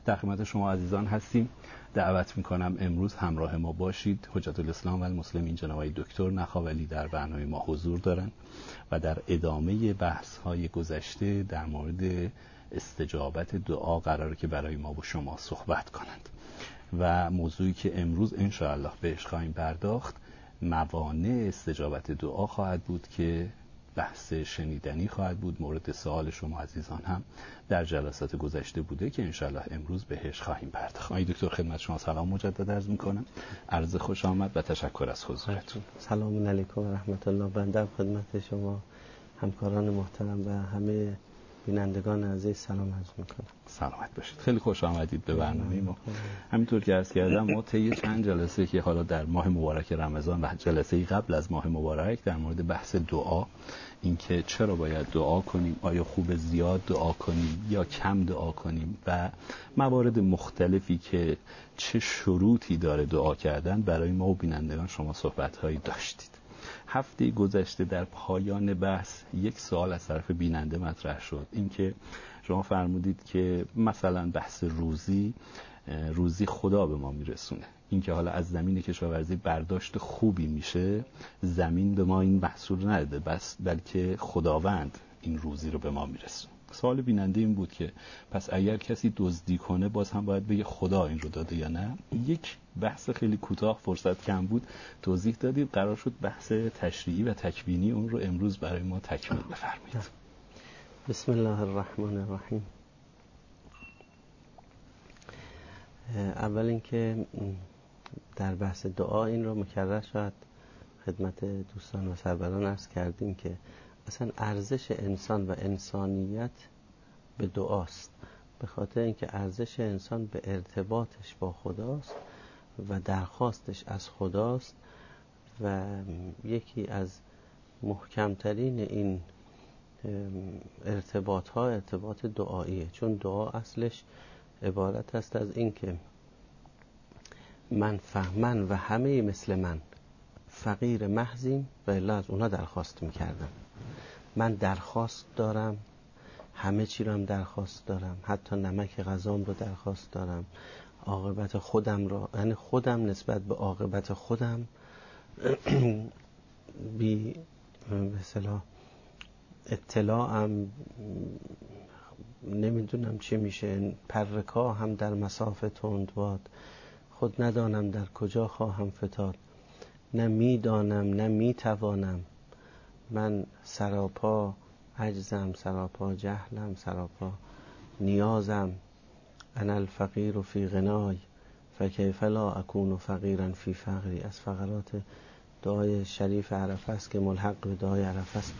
در خدمت شما عزیزان هستیم. دعوت میکنم امروز همراه ما باشید. حجت الاسلام و المسلمین جناب آقای دکتر نخاولی در برنامه ما حضور دارند و در ادامه بحث های گذشته در مورد استجابت دعا قراره که برای ما با شما صحبت کنند و موضوعی که امروز انشاءالله بهش خواهیم پرداخت موانع استجابت دعا خواهد بود که بحث شنیدنی خواهد بود. مورد سوال شما عزیزان هم در جلسات گذشته بوده که انشاءالله امروز بهش خواهیم پرداخت. آقای دکتر خدمت شما سلام مجدد عرض میکنم. عرض خوش آمد و تشکر از حضورتون. سلام علیکم و رحمت الله. بنده خدمت شما همکاران محترم و همه بینندگان عزیز سلام عرض میکنم. سلامت باشید. خیلی خوش آمدید به برنامه ما. همینطور که عرض کردم ما طی چند جلسه که حالا در ماه مبارک رمضان و جلسه قبل از ماه مبارک در مورد بحث دعا، اینکه چرا باید دعا کنیم، آیا خوب زیاد دعا کنیم یا کم دعا کنیم و موارد مختلفی که چه شروطی داره دعا کردن برای ما و بینندگان شما صحبت‌هایی داشتید. هفته گذشته در پایان بحث یک سوال از طرف بیننده مطرح شد، اینکه شما فرمودید که مثلا بحث روزی خدا به ما میرسونه، اینکه حالا از زمین کشاورزی برداشت خوبی میشه، زمین به ما این محصول نده بلکه خداوند این روزی رو به ما میرسونه. سوال بیننده این بود که پس اگر کسی دزدی کنه باز هم باید بگه خدا این رو داده یا نه؟ یک بحث خیلی کوتاه، فرصت کم بود، توضیح دادید. قرار شد بحث تشریعی و تکوینی اون رو امروز برای ما تکمیل بفرمایید. بسم الله الرحمن الرحیم. اول اینکه در بحث دعا این رو مکرر شد خدمت دوستان و سروران عرض کردیم که اصلا ارزش انسان و انسانیت به دعاست، به خاطر اینکه ارزش انسان به ارتباطش با خداست و درخواستش از خداست و یکی از محکمترین این ارتباط ها ارتباط دعاییه، چون دعا اصلش عبارت است از این که من و همه مثل من فقیر محضیم و الا از اونا درخواست میکردم. من درخواست دارم، همه چی رو هم درخواست دارم، حتی نمک غذام رو درخواست دارم، عاقبت خودم رو، یعنی خودم نسبت به عاقبت خودم بی به اصطلاح اطلاعم نمیدونم چی میشه، پرکا هم در مسافه تند باد، خود ندانم در کجا خواهم فتاد، نه میدانم نه میتوانم، من سراپا عجزم، سراپا جهلم، سراپا نیازم، انا الفقیر فی غنای فکیف لا اکون فقیرا فی فقری. از فقرات دعای شریف عرفه است که ملحق به دعای عرفه است.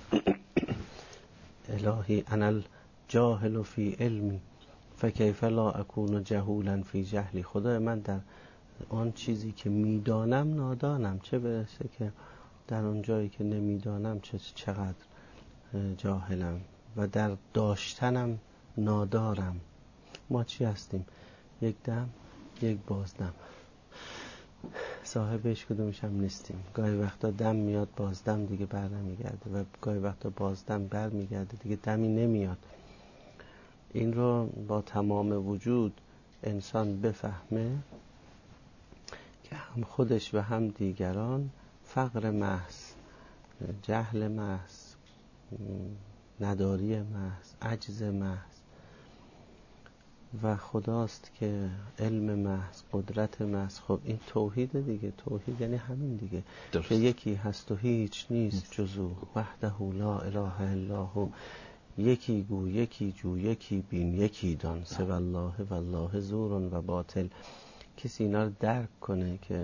الهی انا الجاهل فی علمی فکیف لا اکون جهولا فی جهلی. خدای من در آن چیزی که میدانم نادانم، چه برسه که در اون جایی که نمیدانم چقدر جاهلم و در داشتنم نادارم. ما چی هستیم؟ یک دم یک بازدم، صاحبش کدومش هم نیستیم. گاهی وقتا دم میاد بازدم دیگه بر نمیگرده و گاهی وقتا بازدم بر میگرده دیگه دمی نمیاد. این رو با تمام وجود انسان بفهمه که هم خودش و هم دیگران فقر محض، جهل محض، نداری محض، عجز محض و خداست که علم محض، قدرت محض. خب این توحید دیگه. توحید یعنی همین دیگه درست. که یکی هست و هیچ نیست جزو، وحده لا اله الا هو، یکی گو یکی جو یکی بین یکی دان، سوی الله والله زور و باطل. کسی اینا رو درک کنه که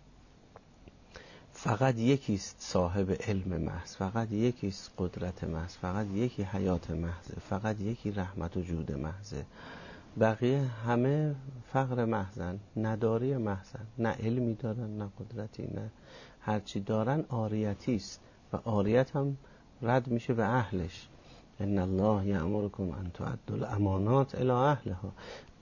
فقط یکیست صاحب علم محض، فقط یکیست قدرت محض، فقط یکی حیات محض، فقط یکی رحمت و جود محض، بقیه همه فقر محضن، نداری محضن، نه علمی دارن نه قدرتی، نه هرچی دارن عاریتی است و عاریت هم رد میشه به اهلش. ان الله یأمرکم ان تؤدوا الامانات الی اهلها.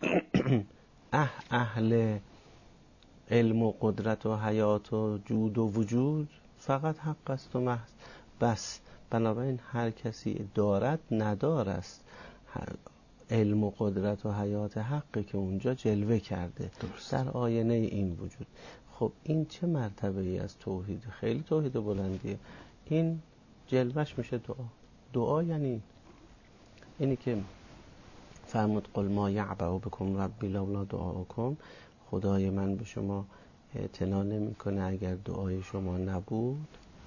اهل علم و قدرت و حیات و جود و وجود فقط حق است و محض بس. بنابراین هر کسی دارد ندار است. علم و قدرت و حیات حقی که اونجا جلوه کرده درست. در آینه این وجود. خب این چه مرتبه ای از توحید؟ خیلی توحید بلندیه. این جلوش میشه دعا. دعا یعنی اینی که فرمود قل ما یعبأ بکم ربی لولا دعاءکم، خدای من به شما اعتنا نمیکنه اگر دعای شما نبود.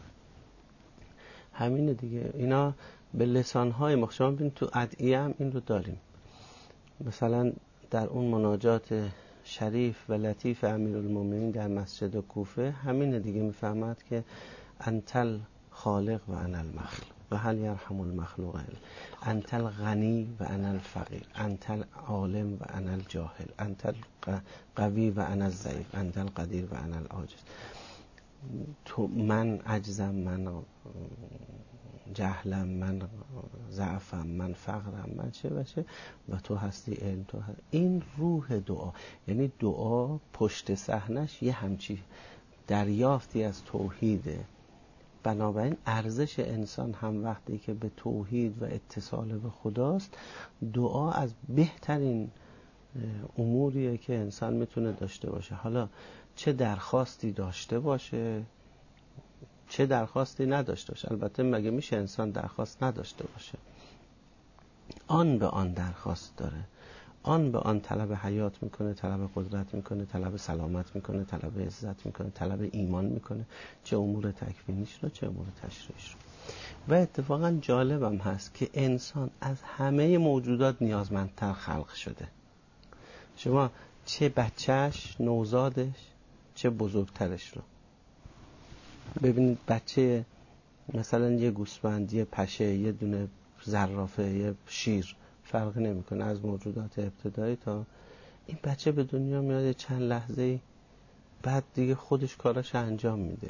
همینه دیگه. اینا به لسانهای ما شما ببین تو ادعیه هم این رو داریم. مثلا در اون مناجات شریف و لطیف امیرالمومنین در مسجد کوفه همینه دیگه، میفهمد که انتل خالق و انا المخلوق و هل یرحم المخلوق انت الغنی و انا الفقیر، انت العالم و انا الجاهل، انت القوی و انا الضعیف، انت القدیر و انا العاجز. تو من عجزم، من جهلم، من ضعفم، من فقرم، من چه و چه، و تو هستی علم، تو هستی. این روح دعا. یعنی دعا پشت صحنش یه همچی دریافتی از توحیده. بنابراین ارزش انسان هم وقتی که به توحید و اتصال به خداست، دعا از بهترین اموریه که انسان میتونه داشته باشه. حالا چه درخواستی داشته باشه چه درخواستی نداشته باشه. البته مگه میشه انسان درخواست نداشته باشه؟ آن به آن درخواست داره، آن به آن طلب حیات میکنه، طلب قدرت میکنه، طلب سلامت میکنه، طلب عزت میکنه، طلب ایمان میکنه، چه امور تکوینیش رو چه امور تشریعیش رو. و اتفاقا جالبم هست که انسان از همه موجودات نیازمندتر خلق شده. شما چه بچهش، نوزادش، چه بزرگترش رو ببینید. بچه مثلا یه گوسفند، یه پشه، یه دونه زرافه، یه شیر، فرقی نمیکنه از موجودات ابتدایی تا این بچه به دنیا میاد چند لحظه بعد دیگه خودش کاراش انجام میده.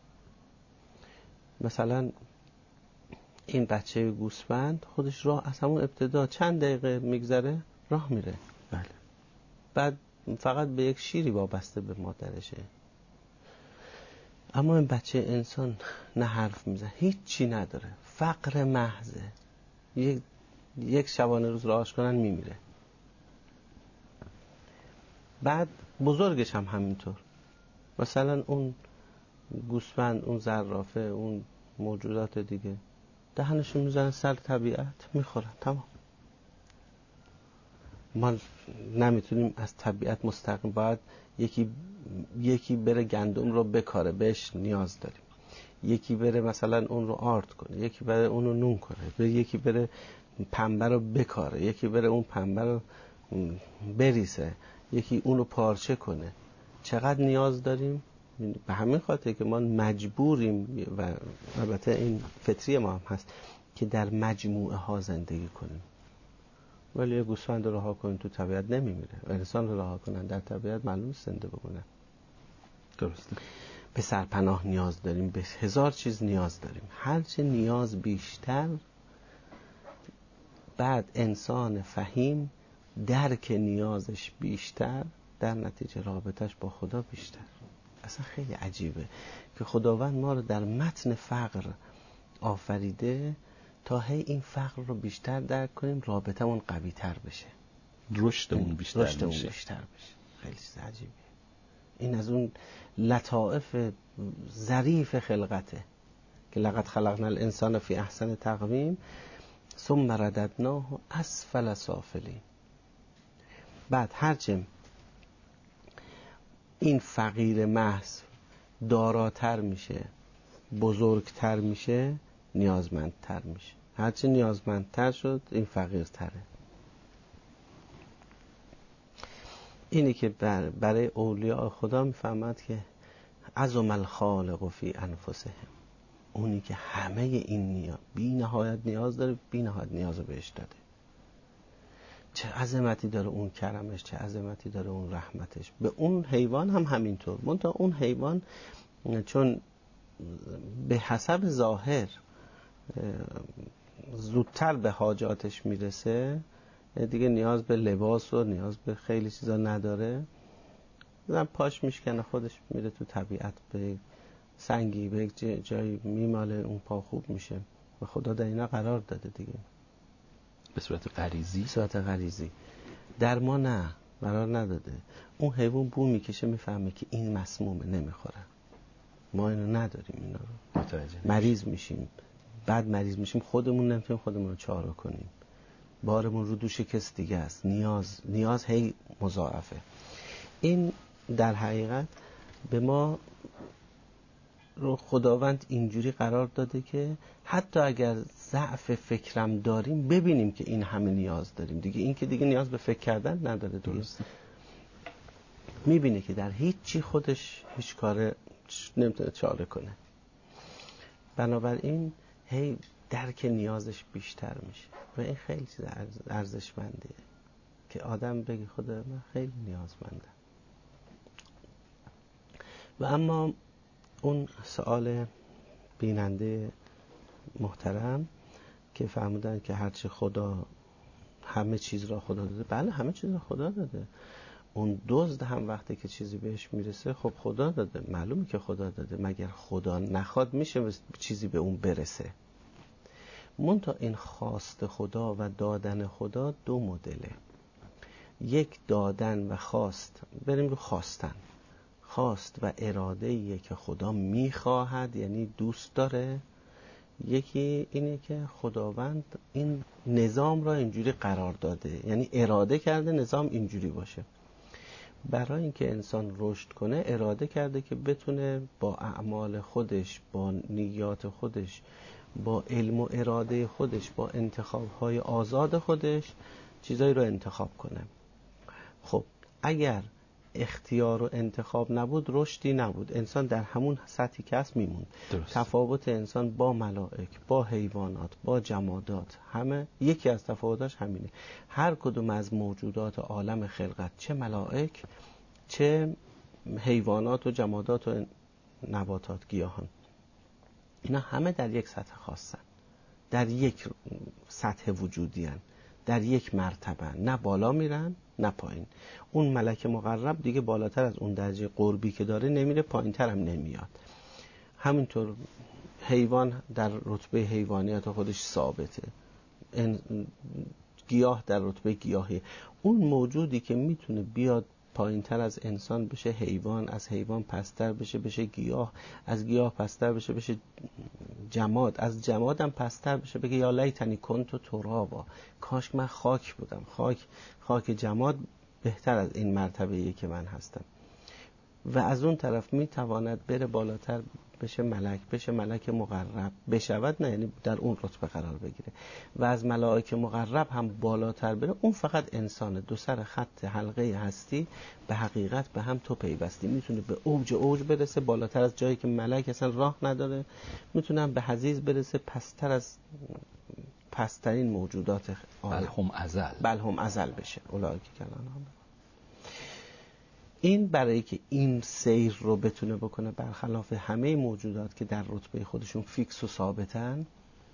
مثلا این بچه گوسفند خودش راه از همون ابتدا چند دقیقه میگذره راه میره. بله. بعد فقط به یک شیری وابسته به مادرشه. اما این بچه انسان نه حرف میزنه، هیچی نداره، فقر محضه، یک شبانه روز راهش کنن میمیره. بعد بزرگش هم همینطور. مثلا اون گوسفند، اون زرافه، اون موجودات دیگه دهنشون میزنن سر طبیعت، میخورن، تمام. ما نمیتونیم از طبیعت مستقیم، باید یکی بره گندم رو بکاره، بهش نیاز داریم. یکی بره مثلا اون رو آرد کنه، یکی بره اون رو نون کنه، یکی بره پنبه رو بکاره، یکی بره اون پنبه رو بریسه، یکی اون رو پارچه کنه. چقدر نیاز داریم؟ به همین خاطر که ما مجبوریم، و البته این فطری ما هم هست، که در مجموعه ها زندگی کنیم. ولی یه گوسفند رو رها کنیم تو طبیعت نمیمیره، و انسان رو رها کنن در طبیعت معلوم زنده بمونه. درسته. به سرپناه نیاز داریم، به هزار چیز نیاز داریم. هرچه نیاز بیشتر، بعد انسان فهیم درک نیازش بیشتر، در نتیجه رابطش با خدا بیشتر. اصلا خیلی عجیبه که خداوند ما رو در متن فقر آفریده تا هی این فقر رو بیشتر درک کنیم، رابطمون قوی تر بشه، رشدمون بیشتر بشه. خیلی چیز عجیبه. این از اون لطائف ظریف خلقته که لقد خلقنا الانسان فی احسن تقویم ثم رددناه اسفل سافلین. بعد هرچه این فقیر محض داراتر میشه، بزرگتر میشه، نیازمندتر میشه. هرچه نیازمندتر شد این فقیرتره. اینی که برای اولیاء خدا میفهمد که عظم الخالق فی انفسهم، اونی که همه این نیاز بی نهایت نیاز داره، بی نهایت نیاز رو بهش داده. چه عظمتی داره اون کرمش، چه عظمتی داره اون رحمتش. به اون حیوان هم همینطور، منتها اون حیوان چون به حسب ظاهر زودتر به حاجاتش میرسه، دیگه نیاز به لباس و نیاز به خیلی چیزا نداره، زن پاش میشکنه، خودش میره تو طبیعت، به سنگی، به یک جایی میماله، اون پا خوب میشه و خدا در اینا قرار داده دیگه. به صورت غریزی؟ به صورت غریزی. در ما نه، قرار نداده. اون حیوان بو میکشه میفهمه که این مسمومه نمیخوره. ما اینو نداریم، اینا رو مریض میشیم، بعد مریض میشیم خودمون نمیتونیم خودمون رو چاره کنیم، بارمون رو دوش کس دیگه است. نیاز هی مضاعفه. این در حقیقت به ما رو خداوند اینجوری قرار داده که حتی اگر ضعف فکرم داریم ببینیم که این همه نیاز داریم دیگه. این که دیگه نیاز به فکر کردن نداره دیگه. میبینه که در هیچی خودش هیچ کار نمیتونه چاره کنه. بنابراین هی درک نیازش بیشتر میشه و این خیلی چیز ارزشمندیه که آدم بگه خدا من خیلی نیازمندم. و اما اون سوال بیننده محترم که فرمودن که هرچی خدا همه چیز را خدا داده، بله همه چیز را خدا داده. اون دزد هم وقتی که چیزی بهش میرسه خب خدا داده، معلومه که خدا داده. مگر خدا نخواد میشه چیزی به اون برسه؟ منتها این خواست خدا و دادن خدا دو مدله. یک دادن و خواست، بریم رو خواستن. خواست و اراده‌ایه که خدا میخواهد، یعنی دوست داره. یکی اینه که خداوند این نظام را اینجوری قرار داده، یعنی اراده کرده نظام اینجوری باشه. برای اینکه انسان رشد کنه اراده کرده که بتونه با اعمال خودش، با نیات خودش، با علم و اراده خودش، با انتخاب‌های آزاد خودش چیزایی رو انتخاب کنه. خب اگر اختیار و انتخاب نبود رشدی نبود، انسان در همون سطحی که هست میموند. تفاوت انسان با ملائک، با حیوانات، با جمادات، همه یکی از تفاوتاش همینه. هر کدوم از موجودات عالم خلقت، چه ملائک چه حیوانات و جمادات و نباتات، گیاهان، اینا همه در یک سطح خاصن، در یک سطح وجودی هن، در یک مرتبه، نه بالا میرن نه پایین. اون ملک مقرب دیگه بالاتر از اون درجه قربی که داره نمیره، پایین تر هم نمیاد. همینطور حیوان در رتبه حیوانیت خودش ثابته، گیاه در رتبه گیاهی. اون موجودی که میتونه بیاد پایین تر از انسان بشه حیوان، از حیوان پستر بشه گیاه، از گیاه پستر بشه جماد، از جماد هم پستر بشه بگه یا لیتنی کنت ترابا، کاش من خاک بودم. خاک جماد بهتر از این مرتبه‌ای که من هستم. و از اون طرف میتواند بره بالاتر بشه ملک مقرب بشود، نه یعنی در اون رتبه قرار بگیره. و از ملائک مقرب هم بالاتر بره، اون فقط انسانه، دو سر خط حلقه هستی به حقیقت به هم تو پیوستی. میتونه به اوج برسه، بالاتر از جایی که ملک اصلا راه نداره. میتونه به حضیض برسه، پستر از پسترین موجودات عالم، بل هم ازل بشه. اولئک کالانعام. این برای که این سیر رو بتونه بکنه برخلاف همه موجودات که در رتبه خودشون فیکس و ثابتن،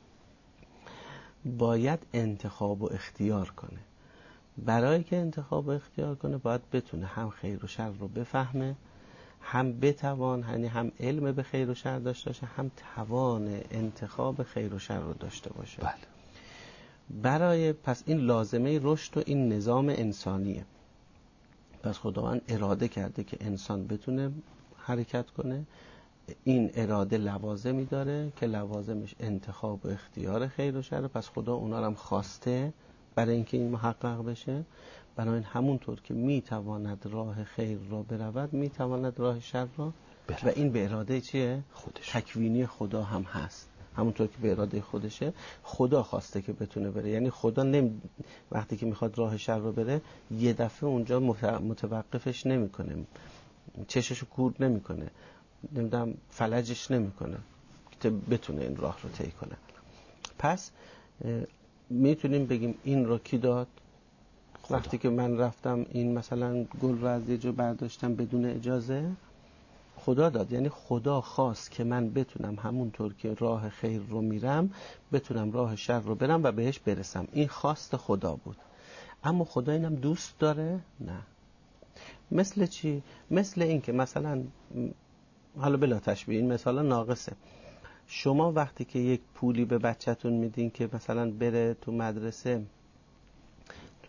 باید انتخاب و اختیار کنه. برای که انتخاب و اختیار کنه باید بتونه هم خیر و شر رو بفهمه، هم بتوان، یعنی هم علم به خیر و شر داشته باشه، هم توان انتخاب خیر و شر رو داشته باشه. بله. برای پس این لازمه رشد و این نظام انسانیه. پس خداوند اراده کرده که انسان بتونه حرکت کنه. این اراده لوازمی داره که لوازمش انتخاب و اختیار خیر و شر. پس خدا اونا رو هم خواسته برای اینکه این محقق بشه. بنابراین همونطور که میتواند راه خیر را برود میتواند راه شر را و این به اراده چیه؟ خودش. تکوینی خدا هم هست. همونطور که به اراده خودشه، خدا خواسته که بتونه بره. یعنی خدا وقتی که میخواد راه شر رو بره یه دفعه اونجا متوقفش نمیکنه، چششو کور نمیکنه، نمیدونم فلجش نمیکنه که بتونه این راه رو طی کنه. پس میتونیم بگیم این رو کی داد؟ خدا. وقتی که من رفتم این مثلا گل رو از یه جا برداشتم بدون اجازه، خدا داد. یعنی خدا خواست که من بتونم همونطور که راه خیر رو میرم بتونم راه شر رو برم و بهش برسم. این خواست خدا بود. اما خدا اینم دوست داره؟ نه. مثل چی؟ مثل این که مثلا حالا بلا تشبیه، این مثلا ناقصه. شما وقتی که یک پولی به بچه‌تون میدین که مثلا بره تو مدرسه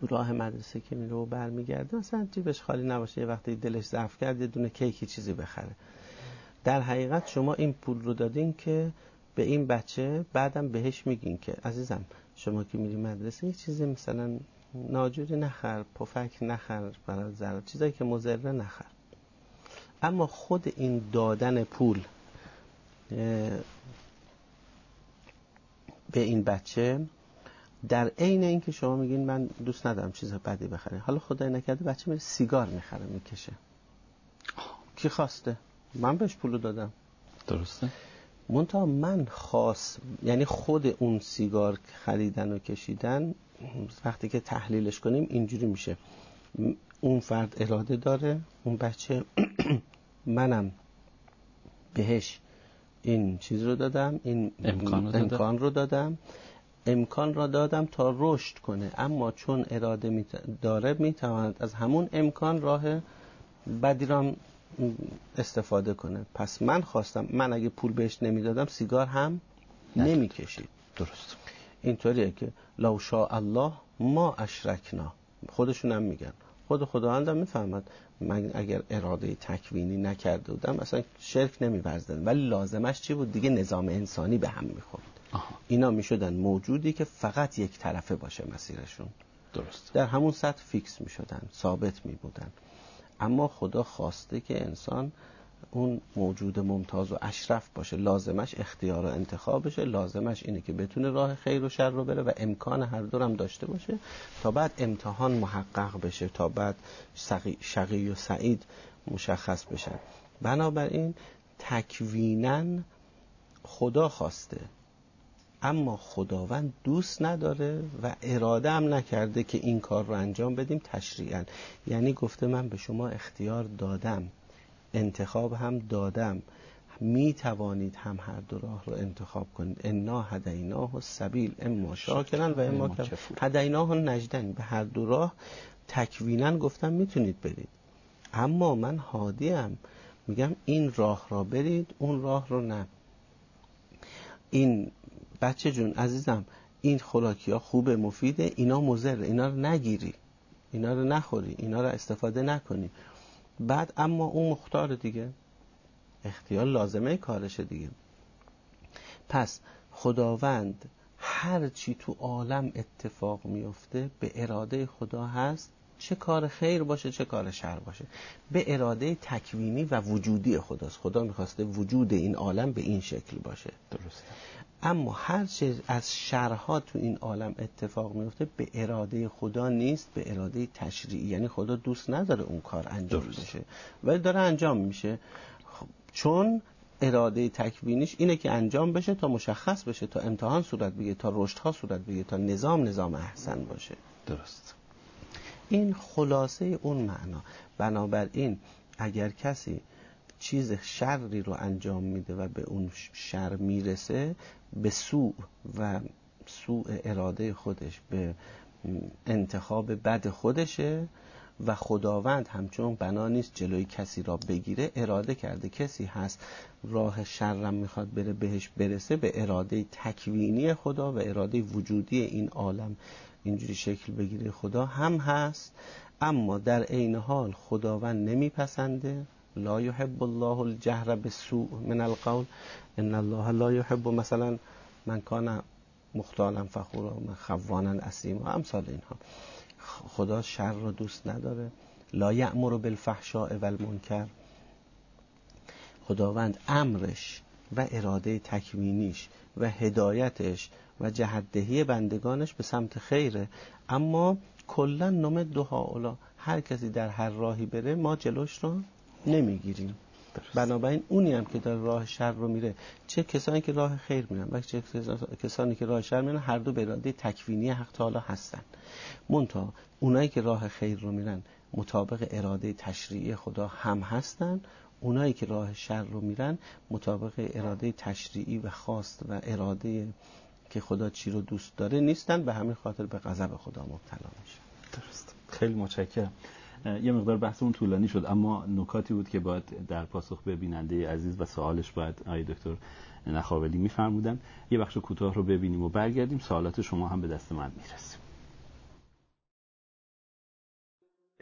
تو راه مدرسه که میره و برمیگرده مثلا جیبش خالی نباشه، یه وقتی دلش ضعف کرد یه دونه کیکی چیزی بخره. در حقیقت شما این پول رو دادین که به این بچه بعدم بهش میگین که عزیزم شما که میری مدرسه یه چیزی مثلا ناجوری نخر، پفک نخر، برای ضرر چیزایی که مضره نخر. اما خود این دادن پول به این بچه در عین این که شما میگین من دوست ندارم چیز بدی بخره، حالا خدای نکرده بچه میره سیگار میخره میکشه، کی خواسته؟ من بهش پولو دادم. درسته؟ منتها من خاص، یعنی خود اون سیگار خریدن و کشیدن وقتی که تحلیلش کنیم اینجوری میشه، اون فرد اراده داره، اون بچه منم بهش این چیز رو دادم، این امکان رو دادم، امکان را دادم تا رشد کنه، اما چون اراده داره میتواند از همون امکان راه بدی را استفاده کنه. پس من خواستم، من اگه پول بهش نمیدادم سیگار هم نمیکشید. درست. اینطوریه که لو شاء الله ما اشرکنا، خودشون هم میگن، خود خداوند هم میفهمد من اگر اراده تکوینی نکرده بودم اصلا شرک نمی‌ورزیدم، ولی لازمش چی بود دیگه؟ نظام انسانی به هم میخورد. اینا میشدن موجودی که فقط یک طرفه باشه مسیرشون. درست. در همون سطح فیکس میشدن، ثابت میبودن. اما خدا خواسته که انسان اون موجود ممتاز و اشرف باشه، لازمش اختیار و انتخاب بشه، لازمش اینه که بتونه راه خیر و شر رو بره و امکان هر دو هم داشته باشه تا بعد امتحان محقق بشه، تا بعد شقی و سعید مشخص بشن. بنابراین تکویناً خدا خواسته، اما خداوند دوست نداره و اراده هم نکرده که این کار رو انجام بدیم تشریعاً. یعنی گفته من به شما اختیار دادم، انتخاب هم دادم، می توانید هم هر دو راه رو انتخاب کنید. انا هدیناه السبیل اما شاکرا و اما کفور. هدیناه النجدین، به هر دو راه تکویناً گفتم میتونید برید، اما من هادیم، میگم این راه را برید اون راه رو نه. این بچه جون عزیزم این خوراکی ها خوبه مفیده، اینا مضره، اینا رو نگیری، اینا رو نخوری، اینا رو استفاده نکنی. بعد اما اون مختار دیگه، اختیار لازمه کارشه دیگه. پس خداوند هر چی تو عالم اتفاق میفته به اراده خدا هست، چه کار خیر باشه چه کار شر باشه، به اراده تکوینی و وجودی خداست. خدا میخواسته وجود این عالم به این شکل باشه. درسته. اما هر چیز از شرها تو این عالم اتفاق میفته به اراده خدا نیست، به اراده تشریعی. یعنی خدا دوست نداره اون کار انجام بشه ولی داره انجام میشه، چون اراده تکوینیش اینه که انجام بشه تا مشخص بشه، تا امتحان صورت بگیره، تا رشدها صورت بگیره، تا نظام احسن باشه. درست. این خلاصه اون معنا. بنابراین اگر کسی چیز شری رو انجام میده و به اون شر میرسه، به سوء اراده خودش، به انتخاب بد خودشه و خداوند همچون بنا نیست جلوی کسی را بگیره. اراده کرده کسی هست راه شرم میخواد بره بهش برسه، به اراده تکوینی خدا و اراده وجودی این عالم اینجوری شکل بگیره خدا هم هست. اما در عین حال خداوند نمیپسنده، لا يحب الله الجهر بالسوء من القول ان الله لا يحب مثلا من کان مختالا فخورا من خوانا اسیما، امثال اینها. خدا شر رو دوست نداره. لا یأمر بالفحشاء والمنکر، خداوند امرش و اراده تکوینیش و هدایتش و جهت‌دهی بندگانش به سمت خیره، اما کلا نمد هؤلاء، هر کسی در هر راهی بره ما جلوش رو نمیگیریم. بنابراین اونی هم که در راه شر رو میره، چه کسانی که راه خیر میرن و چه کسانی که راه شر میرن، هر دو به اراده تکوینی حق تعالی هستن. منتها اونایی که راه خیر رو میرن مطابق اراده تشریعی خدا هم هستن، اونایی که راه شر رو میرن مطابق اراده تشریعی و خواست و اراده که خدا چی رو دوست داره نیستن، به همین خاطر به غضب خدا مبتلا میشن. درست. خیلی متشکرم. یه مقدار بحثمون طولانی شد، اما نکاتی بود که باید در پاسخ به بیننده عزیز و سوالش باید آقای دکتر نخاولی میفرمودن. یه بخش کوتاه رو ببینیم و برگردیم، سوالات شما هم به دست من میرسیم.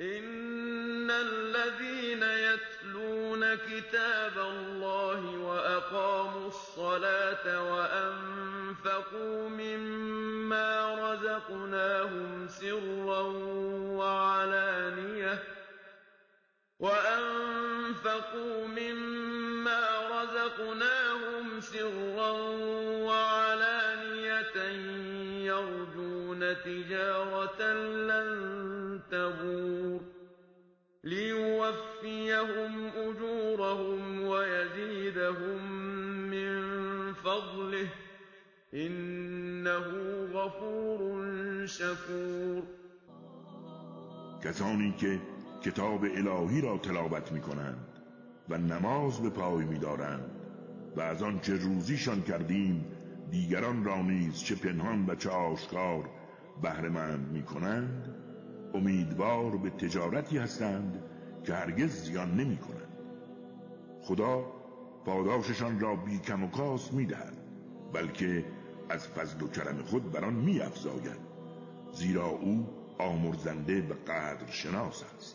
إن الذين يتلون كتاب الله وأقاموا الصلاة وأنفقوا مما رزقناهم سرا وعلانية يرجون تجارة لن تبور ليوفيهم أجورهم ويزيدهم من فضله إنه غفور شکور. کسانی که کتاب الهی را تلاوت می کنند و نماز به پای می دارند و از آن چه روزیشان کردیم دیگران را نیز چه پنهان و چه آشکار بهره‌مند می کنند، امیدوار به تجارتی هستند که هرگز زیان نمی کنند. خدا پاداششان را بی کم و کاست می دهد، بلکه از فضل و کرم خود بر آن می افزاید، زیرا او آمرزنده و قدر شناس است.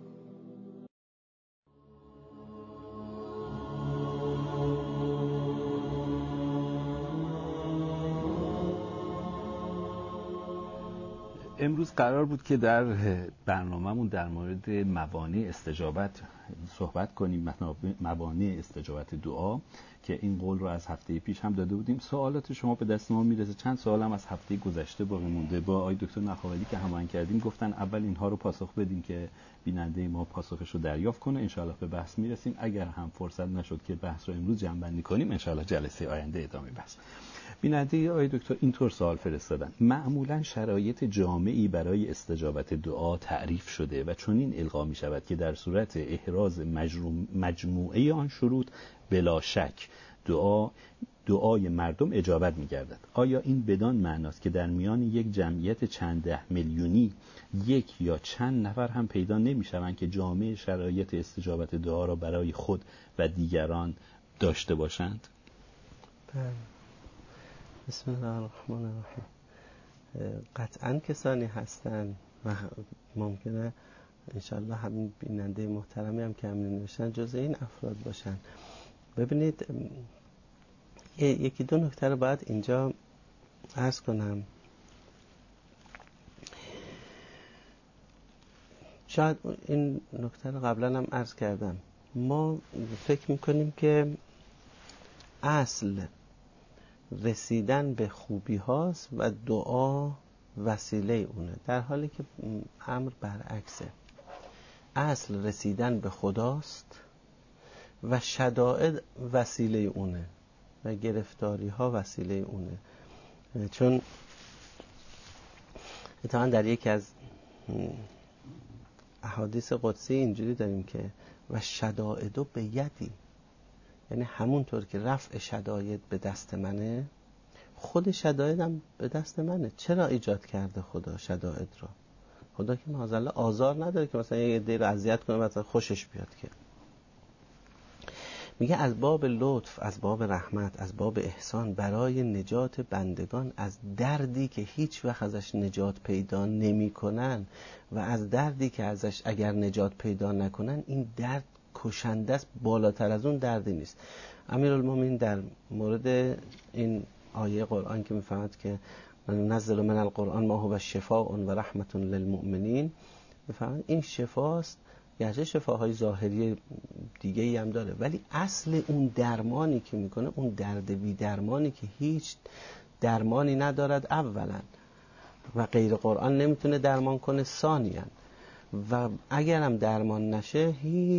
امروز قرار بود که در برنامه‌مون در مورد موانع استجابت صحبت کنیم، موانع استجابت دعا، که این قول رو از هفته پیش هم داده بودیم. سوالات شما به دست ما میرسه. چند سوال هم از هفته گذشته باقی مونده. با آقای دکتر نخاولی که هماهنگ کردیم گفتن اول اینها رو پاسخ بدیم که بیننده ما پاسخش رو دریافت کنه. انشالله به بحث میرسیم. اگر هم فرصت نشد که بحث رو امروز جمع‌بندی کنیم، انشالله جلسه آینده ادامه بحث. بیننده آقای دکتر اینطور سوال فرستادن: معمولا شرایط جامعی برای استجابت دعا تعریف شده و چنین القا می شود که در صورت احراز مجموعه آن شروط بلا شک دعای مردم اجابت می گردد. آیا این بدان معناست که در میان یک جمعیت چند ده میلیونی یک یا چند نفر هم پیدا نمی شوند که جامع شرایط استجابت دعا را برای خود و دیگران داشته باشند؟ بسم الله الرحمن الرحیم. قطعا کسانی هستن و ممکنه انشالله همین بیننده محترمی هم که همین نوشتن جز این افراد باشن. ببینید، یکی دو نکته رو باید اینجا عرض کنم. شاید این نکته رو قبلا هم عرض کردم. ما فکر میکنیم که اصل رسیدن به خوبی هاست و دعا وسیله اونه، در حالی که امر برعکسه. اصل رسیدن به خداست و شدائد وسیله اونه و گرفتاری ها وسیله اونه. چون اتفاقا در یکی از احادیث قدسی اینجوری داریم که و شدائد به یدی، یعنی همونطور که رفع شدائد به دست منه، خود شدائد هم به دست منه. چرا ایجاد کرده خدا شدائد رو؟ خدا که معاذالله آزار نداره که مثلا یه عده رو اذیت کنه مثلا خوشش بیاد. که میگه از باب لطف، از باب رحمت، از باب احسان برای نجات بندگان از دردی که هیچ وقت ازش نجات پیدا نمی کنن و از دردی که ازش اگر نجات پیدا نکنن این درد کشنده است، بالاتر از اون دردی نیست. امیرالمومنین در مورد این آیه قرآن که میفهمد که نزل من القرآن ما هو شفاء و رحمت للمؤمنین، میفهمد این شفاست. گرچه شفاهای ظاهری دیگه ای هم داره، ولی اصل اون درمانی که میکنه، اون درد بی درمانی که هیچ درمانی ندارد اولا و غیر قرآن نمیتونه درمان کنه ثانیاً، و اگرم درمان نشه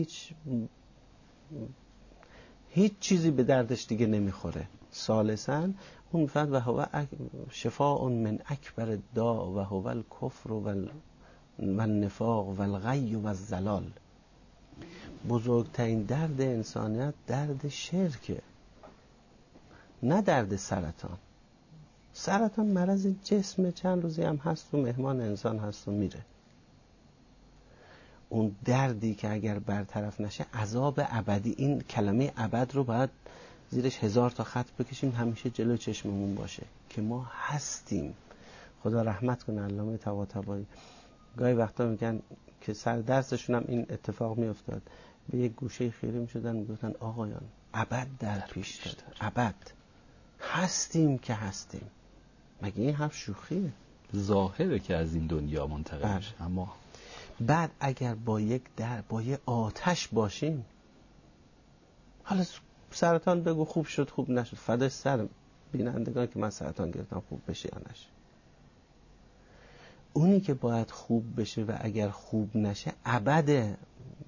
هیچ چیزی به دردش دیگه نمیخوره. ثالثاً اون میفهمد و هو شفاء من اکبر الداء و هو الکفر و النفاق و الغی و الضلال. بزرگترین درد انسانیت درد شرکه، نه درد سرطان. سرطان مرض جسم، چند روزی هم هست و مهمان انسان هست و میره. اون دردی که اگر برطرف نشه عذاب ابدی. این کلمه ابد رو باید زیرش 1000 تا خط بکشیم، همیشه جلو چشممون باشه که ما هستیم. خدا رحمت کنه علامه طباطبایی. گاهی وقتا میگن که سر درسشون هم این اتفاق میافتاد، به یک گوشه خیره میشدن میگفتن آقایان ابد در پیش داره، ابد هستیم که هستیم. مگه این حرف شوخیه؟ ظاهره که از این دنیا منتقل میشه، اما بعد اگر با یک با یک آتش باشیم، حالا سرطان بگو خوب شد خوب نشد، فدای سر بینندگان که من سرطان گرفتم خوب بشه یا نشه. اونی که باید خوب بشه و اگر خوب نشه ابد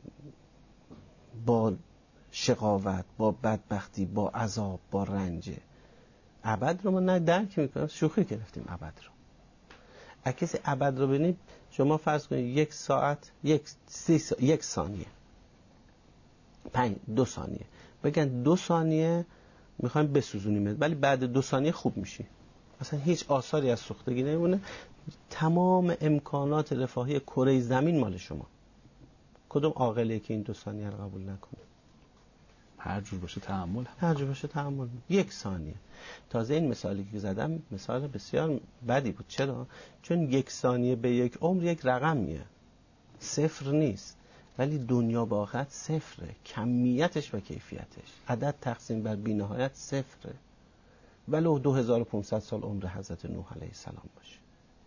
با شقاوت، با بدبختی، با عذاب، با رنج. ابد رو ما نه درک میکنیم، شوخی گرفتیم ابد رو. اگه کسی ابد رو ببینید، شما فرض کنید 1 ساعت، 1 ثانیه، 2 ثانیه، بگن 2 ثانیه میخوایم بسوزونیم، ولی بعد 2 ثانیه خوب میشی، اصلا هیچ آثاری از سوختگی نمیمونه، تمام امکانات رفاهی کره زمین مال شما. کدوم عاقلیه که این 2 ثانیه رو قبول نکنه؟ هر جور باشه تحمل، هر جور باشه تحمل. 1 ثانیه. تازه این مثالی که زدم مثال بسیار بدی بود. چرا؟ چون 1 ثانیه به 1 عمر یک رقمیه، صفر نیست، ولی دنیا با آخرت صفره، کمیتش و کیفیتش. عدد تقسیم بر بی‌نهایت صفره، ولو 2500 سال عمر حضرت نوح علیه السلام باشه.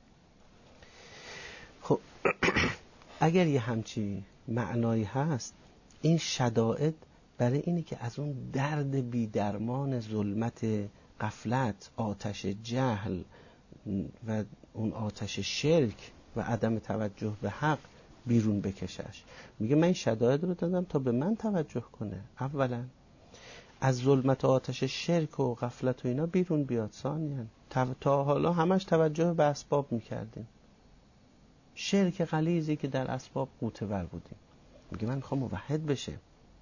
خب اگر یه همچی معنایی هست، این شدائد برای اینه که از اون درد بی درمان ظلمت غفلت، آتش جهل و اون آتش شرک و عدم توجه به حق بیرون بکشش. میگه من این شدائد رو دادم تا به من توجه کنه. اولا از ظلمت آتش شرک و غفلت و اینا بیرون بیاد. ثانیاً تا حالا همش توجه به اسباب میکردیم، شرک غلیظی که در اسباب غوطه‌ور بودیم. میگه من میخوام موحد بشه،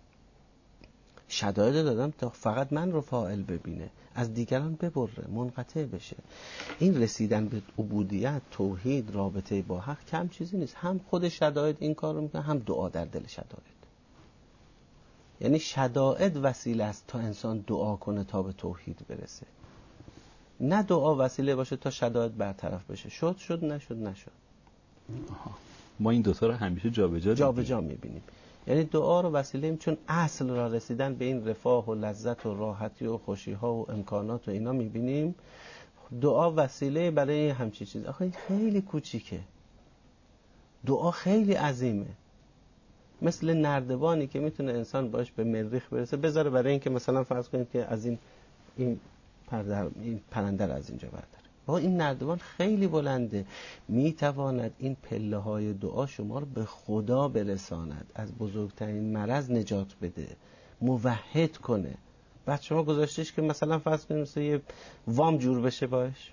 شدائد دادم تا فقط من رو فاعل ببینه، از دیگران ببره، منقطع بشه. این رسیدن به عبودیت، توحید، رابطه با حق کم چیزی نیست. هم خود شدائد این کار رو میکنه، هم دعا در دل شدائد. یعنی شدائد وسیله است تا انسان دعا کنه تا به توحید برسه، نه دعا وسیله باشه تا شدائد برطرف بشه. شد نشد. ما این دوتا رو همیشه جابجا میبینیم. یعنی دعا رو وسیله چون اصل را رسیدن به این رفاه و لذت و راحتی و خوشی ها و امکانات و اینا میبینیم، دعا وسیله برای همچین چیز. آخه این خیلی کوچیکه، دعا خیلی عظیمه، مثل نردبانی که میتونه انسان باش به مریخ برسه، بذاره برای این که مثلا فرض کنید که از این پرنده رو از اینجا برداره. با این نردبان خیلی بلنده، میتواند این پله های دعا شما رو به خدا برساند، از بزرگترین مرض نجات بده، موحد کنه. بعد شما گذاشتیش که مثلا فرض کنید مثلا یه وام جور بشه باش،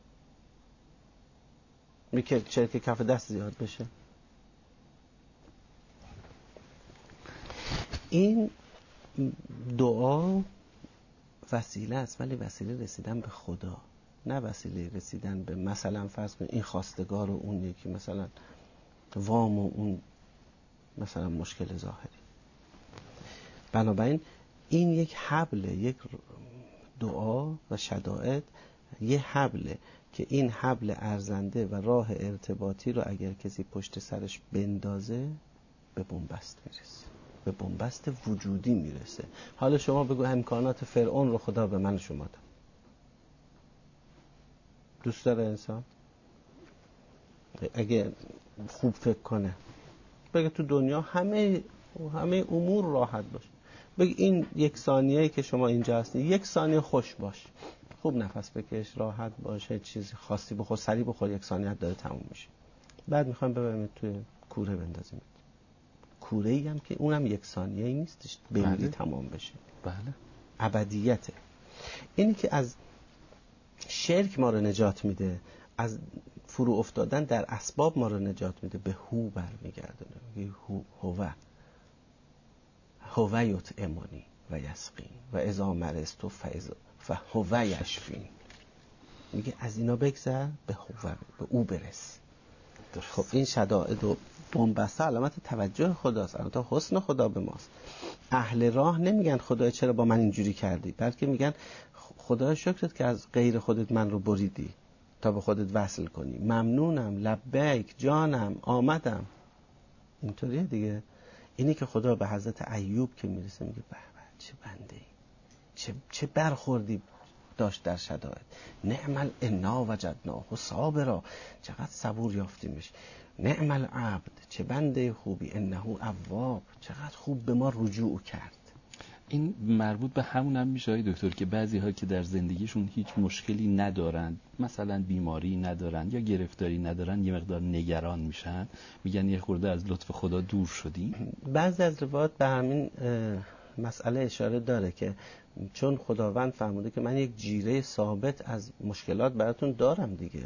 میگه چرک کف دست زیاد بشه. این دعا وسیله است، ولی وسیله رسیدن به خدا، نه وسیله رسیدن به مثلا فرض کنید این خواستگار و اون یکی مثلا وام و اون مثلا مشکل ظاهری. بنابراین این یک حبله، یک دعا و شدائد یک حبله که این حبل ارزنده و راه ارتباطی رو اگر کسی پشت سرش بندازه به بنبست میرسه، به بنبست وجودی میرسه. حالا شما بگو امکانات فرعون رو خدا به من شما داد. دوست داره انسان اگه خوب فکر کنه بگه تو دنیا همه امور راحت باشه، بگه این 1 ثانیه‌ای که شما اینجا هستی 1 ثانیه خوش باش، خوب نفس بکش، راحت باشه، چیزی خاصی بخور، سری بخور، 1 ثانیه داره تموم میشه. بعد میخوایم ببریم توی کوره بندازیم، کوره‌ای هم که اونم 1 ثانیه‌ای نیستش بمیری تمام بشه. بله، ابدیته. اینی که از شرک ما رو نجات میده، از فرو افتادن در اسباب ما رو نجات میده، به هو برمیگردونه. میگه هو یطعمنی و یسقین و اذا مرضت فهو یشفین. میگه از اینا بگذر، به او برس. خب این شدائد و بنبسته علامت توجه خداست، علامت حسن خدا به ماست. اهل راه نمیگن خدای چرا با من اینجوری کردی، بلکه میگن خدای شکرت که از غیر خودت من رو بریدی تا به خودت وصل کنی، ممنونم، لبیک، جانم، آمدم. اینطوریه دیگه. اینی که خدا به حضرت ایوب که میرسه میگه به چه بنده ای، چه برخوردی داشت در شدائد. نعم انا وجدناه صابرا، چقدر صبور یافتیمش. نعم العبد، چه بنده خوبی، انه اواب، چقدر خوب به ما رجوع کرد. این مربوط به همون هم میشه های دکتر که بعضی ها که در زندگیشون هیچ مشکلی ندارن، مثلا بیماری ندارن یا گرفتاری ندارن، یه مقدار نگران میشن، میگن یه خورده از لطف خدا دور شدیم. بعضی از روایات به همین مسئله اشاره داره که چون خداوند فرموده که من یک جیره ثابت از مشکلات براتون دارم دیگه.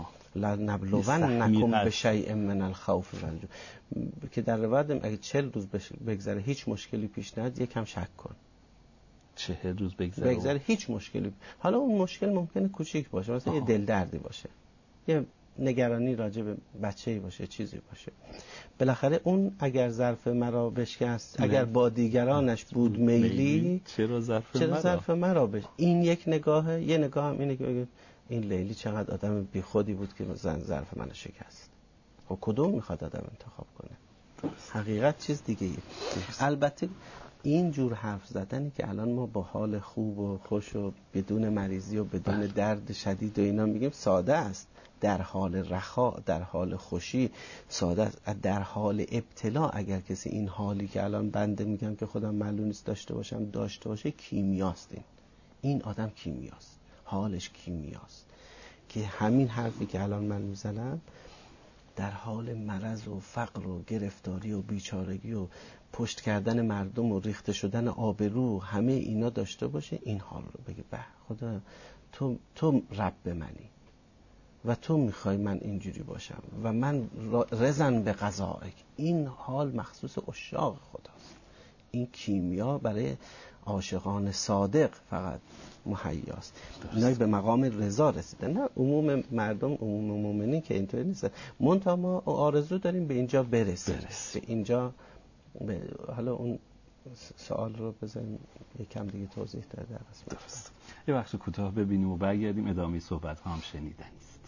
لنبلونکم بشیء من الخوف والجوع، که در روایت اگه 40 روز بگذره هیچ مشکلی پیش نیاد یکم شک کن. 40 روز بگذره هیچ مشکلی، حالا اون مشکل ممکنه کوچیک باشه، مثلا یه دل دردی باشه، یه نگرانی راجع به بچه‌ای باشه، چیزی باشه، بالاخره اون اگر ظرف مرا بشکست، اگر با دیگرانش بود میلی، چرا ظرف مرا بشکست. این یک نگاهه. یه نگاه هم اینه که این لیلی چقدر آدم بیخودی بود که ظرف منو شکست. و کدوم میخواد آدم انتخاب کنه؟ حقیقت چیز دیگه ایه. البته این جور حرف زدنی که الان ما با حال خوب و خوش و بدون مریضی و بدون درد شدید و اینا میگیم ساده است. در حال رخا، در حال خوشی ساده است. در حال ابتلا اگر کسی این حالی که الان بنده میگم که خودم معلوم نیست داشته باشه، کیمیاست. این آدم کیمیاست، حالش کیمیاست، که همین حرفی که الان من میزنم در حال مرض و فقر و گرفتاری و بیچارگی و پشت کردن مردم و ریخته شدن آبرو، همه اینا داشته باشه، این حال رو بگه به خدا تو رب منی و تو میخوای من اینجوری باشم و من رضا به قضایک. این حال مخصوص عشاق خداست. این کیمیا برای عاشقان صادق فقط مهیاست. اینا به مقام رضا رسیدن، نه عموم مردم، عموم مؤمنین که اینطوری نیست. منتها ما آرزو داریم به اینجا برسیم. به اینجا حالا اون سوال رو بذاریم یکم دیگه توضیح در قسمت. یه وقت کوتاه ببینیم و برگردیم ادامه صحبت ها هم شنیدنی است.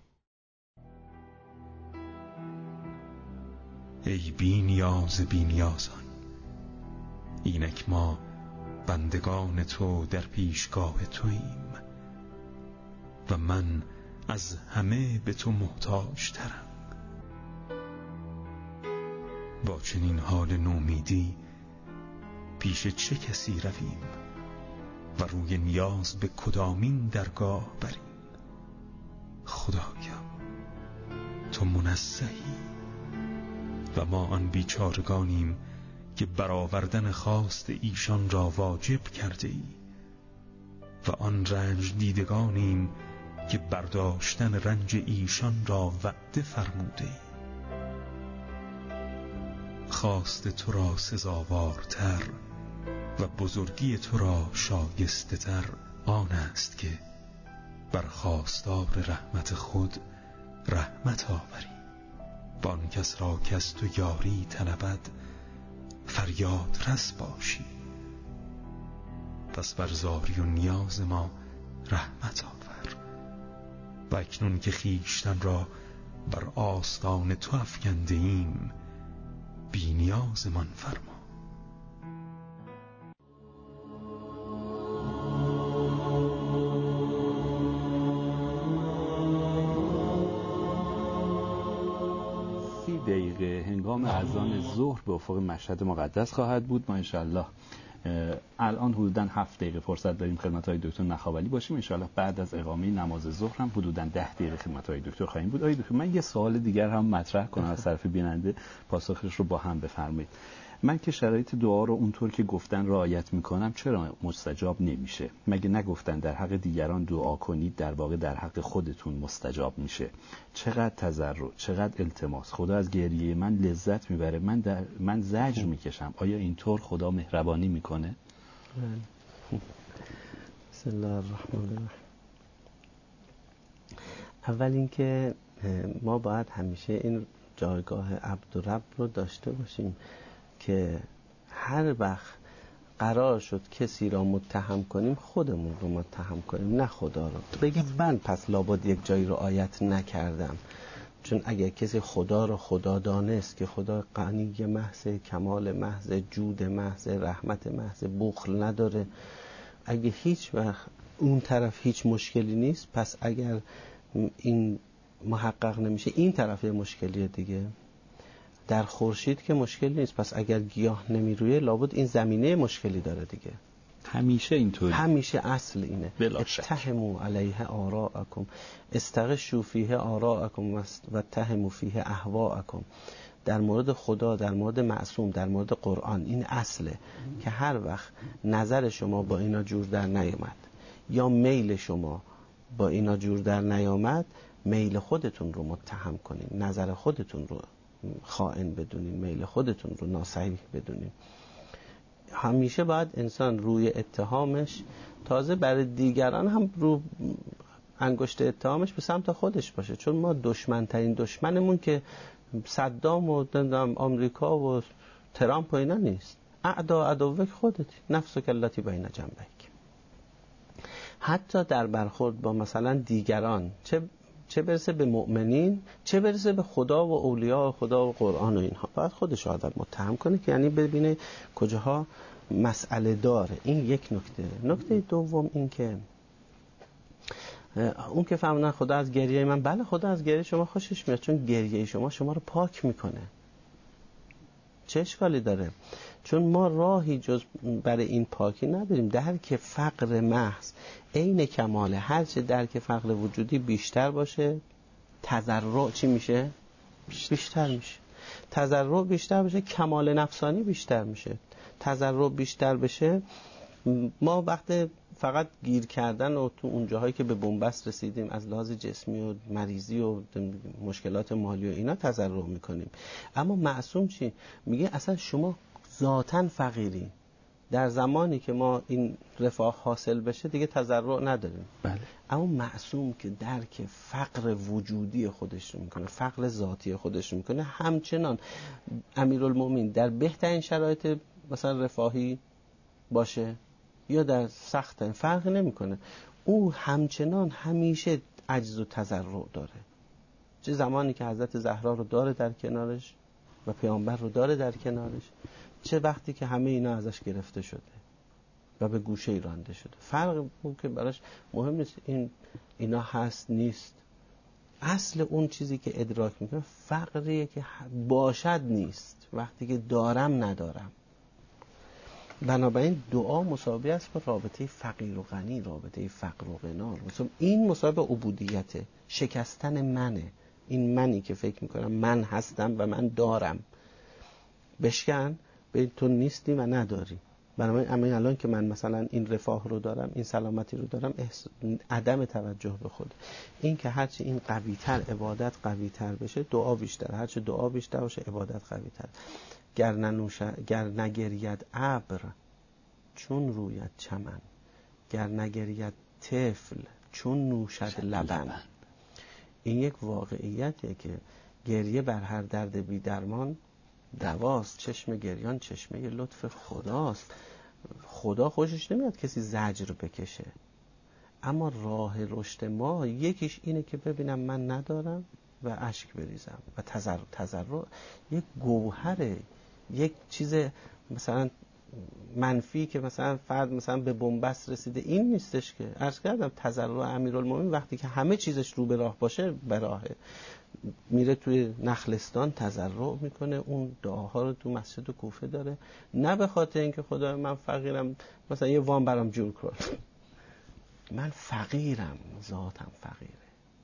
ای بی نیاز بی نیازان، اینک ما بندگان تو در پیشگاه توییم و من از همه به تو محتاج ترم. با چنین حال نومیدی پیش چه کسی رویم و روی نیاز به کدامین درگاه بریم؟ خدایا تو منزهی و ما آن بیچارگانیم که برآوردن خواست ایشان را واجب کرده ای و آن رنج دیدگانیم که برداشتن رنج ایشان را وعده فرموده ای. خواست تو را سزاوارتر و بزرگی تو را شایسته تر آن است که بر خواستار رحمت خود رحمت آوری. بان کس را که از تو یاری طلبد فریاد رس باشی. پس بر زاری و نیاز ما رحمت آور و اکنون که خویشتن را بر آستان تو افکنده ایم بی نیازمان فرما. دقیقه هنگام اذان ظهر به افق مشهد مقدس خواهد بود. ما انشالله الان حدوداً 7 دقیقه فرصت داریم خدمت‌های دکتر نخاولی باشیم. انشالله بعد از اقامه نماز ظهر هم حدوداً 10 دقیقه خدمت‌های دکتر خواهیم بود. آقای دکتر من یه سوال دیگر هم مطرح کنم از طرف بیننده، پاسخش رو با هم بفرمایید. من که شرایط دعا رو اونطور که گفتن رعایت میکنم چرا مستجاب نمیشه؟ مگه نگفتن در حق دیگران دعا کنید، در واقع در حق خودتون مستجاب میشه؟ چقدر تضرع، چقدر التماس، خدا از گریه من لذت میبره، من زجر میکشم. آیا اینطور خدا مهربانی میکنه؟ بسم الله الرحمن الرحیم. اول اینکه ما باید همیشه این جایگاه عبد و رب رو داشته باشیم که هر وقت قرار شد کسی را متهم کنیم خودمون رو متهم کنیم، نه خدا رو. بگیم من پس لابد یک جایی رو رعایت نکردم. چون اگر کسی خدا رو خدا دانست که خدا غنی محض، کمال محض، جود محض، رحمت محض، بخل نداره، اگه هیچ وقت اون طرف هیچ مشکلی نیست، پس اگر این محقق نمیشه این طرف یه مشکلیه دیگه. در خورشید که مشکل نیست، پس اگر گیاه نمیرویه لابد این زمینه مشکلی داره دیگه. همیشه اینطوری، همیشه اصل اینه. اتهموا علیه آراءکم استغشوا فیه آراءکم و اتهموا فیه اهواءکم. در مورد خدا، در مورد معصوم، در مورد قرآن این اصله که هر وقت نظر شما با اینا جور در نیامد یا میل شما با اینا جور در نیامد، میل خودتون رو متهم کنین، نظر خودتون رو خائن بدونین، میل خودتون رو ناصحیح بدونین. همیشه باید انسان روی اتهامش، تازه برای دیگران هم رو انگشت اتهامش به سمت خودش باشه، چون ما دشمنترین دشمنمون که صدام و آمریکا و ترامپ و اینا نیست. اعدا عدوک خودتی، نفسک التی بین جنبیک. حتی در برخورد با مثلا دیگران، چه برسه به مؤمنین، چه برسه به خدا و اولیاء و خدا و قرآن و اینها، باید خودش آدم متهم کنه که یعنی ببینه کجاها مسئله داره. این یک نکته. نکته دوم این که اون که فهمونه خدا از گریه من، بله خدا از گریه شما خوشش میاد، چون گریه شما رو پاک میکنه. چه اشکالی داره؟ چون ما راهی جز برای این پاکی نداریم. درک فقر محض عین کماله. هرچه درک فقر وجودی بیشتر باشه، تضرع چی میشه؟ بیشتر میشه. تضرع بیشتر بشه، کمال نفسانی بیشتر میشه. تضرع بیشتر بشه، ما وقت فقط گیر کردن و تو اون جاهایی که به بنبست رسیدیم از لحاظ جسمی و مریضی و مشکلات مالی و اینا تضرع میکنیم. اما معصوم چی؟ میگه اصلا شما ذاتاً فقیری. در زمانی که ما این رفاه حاصل بشه دیگه تضرع نداریم. بله. اما معصوم که درک فقر وجودی خودش رو میکنه، فقر ذاتی خودش رو میکنه، همچنان امیرالمومنین در بهترین شرایط مثلا رفاهی باشه یا در سخت فرق نمیکنه، او همچنان همیشه عجز و تضرع داره. چه زمانی که حضرت زهرا رو داره در کنارش و پیامبر رو داره در کنارش، چه وقتی که همه اینا ازش گرفته شده و به گوشه رانده شده. فرق اون که براش مهم نیست اینا هست نیست. اصل اون چیزی که ادراک میکنه فقریه که باشد نیست، وقتی که دارم ندارم. بنابراین دعا مساوی است با رابطه فقیر و غنی، رابطه فقر و غنا. این مساوی عبودیته، شکستن منه. این منی که فکر میکنم من هستم و من دارم، بشکن به تو نیستی و نداری. بنابراین الان که من مثلا این رفاه رو دارم، این سلامتی رو دارم، عدم توجه به خود. این که هرچی این قوی‌تر عبادت قوی‌تر بشه، دعا بیشتر، هرچی دعا بیشتر باشه عبادت قوی‌تر. گر نگرید ابر چون روید چمن، گر نگرید طفل چون نوشد لبن. این یک واقعیتیه که گریه بر هر درد بی درمان دواست. چشم گریان چشمه لطف خداست. خدا خوشش نمیاد کسی زجر بکشه، اما راه رشد ما یکیش اینه که ببینم من ندارم و اشک بریزم. و تضرع یک گوهره، یک چیز مثلا منفی که مثلا فرد مثلا به بنبست رسیده این نیستش که. عرض کردم تضرع امیرالمومنین وقتی که همه چیزش رو به راه باشه، به راهه، میره توی نخلستان تضرع میکنه، اون دعاها رو تو مسجد کوفه داره، نه به خاطر اینکه خدای من فقیرم مثلا یه وام برام جور کن. من فقیرم، ذاتم فقیره